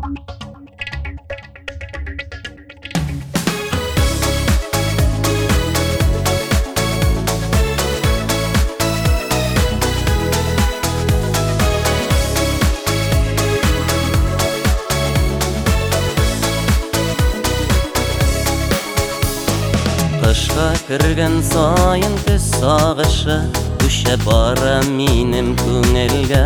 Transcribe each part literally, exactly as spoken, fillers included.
Кышка кірген сайын күз сағышы Күші бара минем көңілге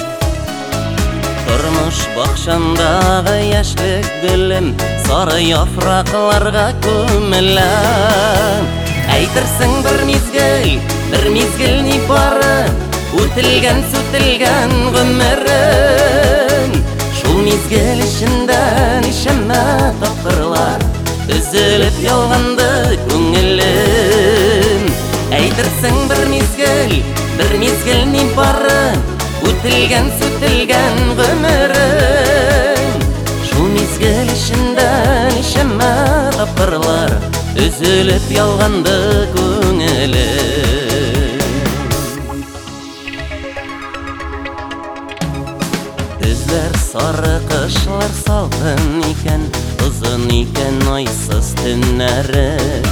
Тұрмыш бақшамдағы яшілік гүлім Сары яфрақларға көмілем Әйтерсің бір мезгіл, бір мезгіл не бары Өтілген, сөтілген ғұмырым Шул мезгіл ішінден ішіме тапқырлар Үзіліп ялғанды көңілім Әйтерсің бір мезгіл, бір мезгіл не бары Өтілген, сөтілген ғұмырым Шул мезгіл ішінден ішіме тапқырлар Үзіліп ялғанды көңілім Күзлер сары қышлар салқын екен Ұзын екен айсыз түннәрі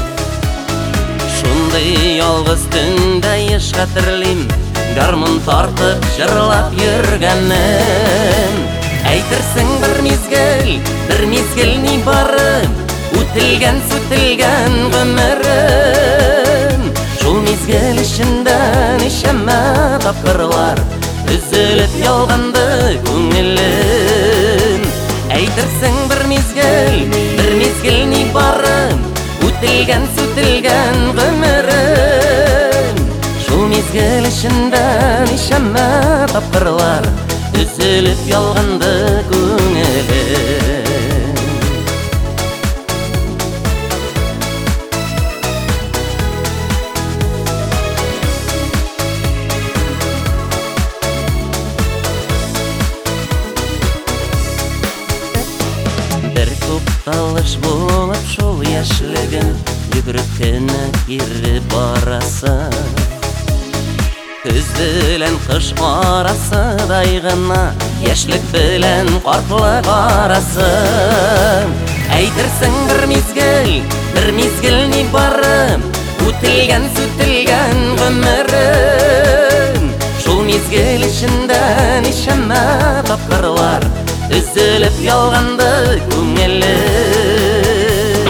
Шундай ялғыз түнде еш қатырлим Гармон тартып жырлап жүргенім Әйтерсің бір мезгіл, бір мезгіл не бары Өтілген, сөтілген ғұмырым Шул мезгіл ішінден ішіме тапқырлар Үзіліп ялғанды көңілім Әйтерсің бір мезгіл, бір мезгіл не бары Өтілген, сөтілген ғұмырым Шул мезгіл ішінден ішіме тапқырлар Үзіліп ялғанды көңілім Бір тоқталыш болып шол яшілігін Жүгіріп кені кері барасы Күз білен қыш арасы дайғына Яшілік білен қартлық арасы Әйтерсің бір мезгіл, бір мезгіл не бары Өтілген, сөтілген ғұмырым Шул мезгіл ішінден ішіме тапқырлар Үзіліп ялғанды көңілім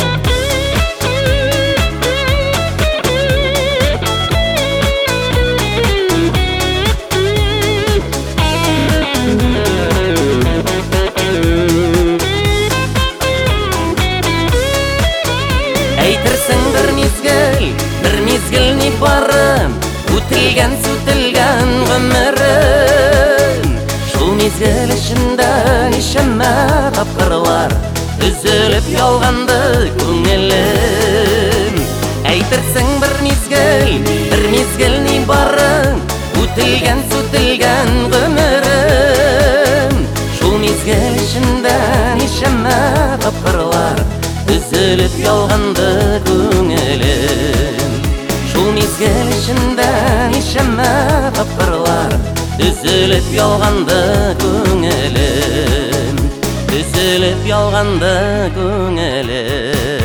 Әйтерсің бір мезгіл, бір мезгіл не бары Өтілген, сөтілген ғұмырым Шул мезгіл ішінден ішіме тапқырлар Үзіліп ялғанды көңілім Әйтерсің бір мезгіл, бір мезгіл не бары Өтілген, сөтілген ғұмырым Шул мезгіл ішінден ішіме тапқырлар Үзіліп ялғанды көңілім Шул мезгіл ішінден ішіме тапқырлар Үзіліп ялғанды көңілім Үзіліп ялғанды көңілім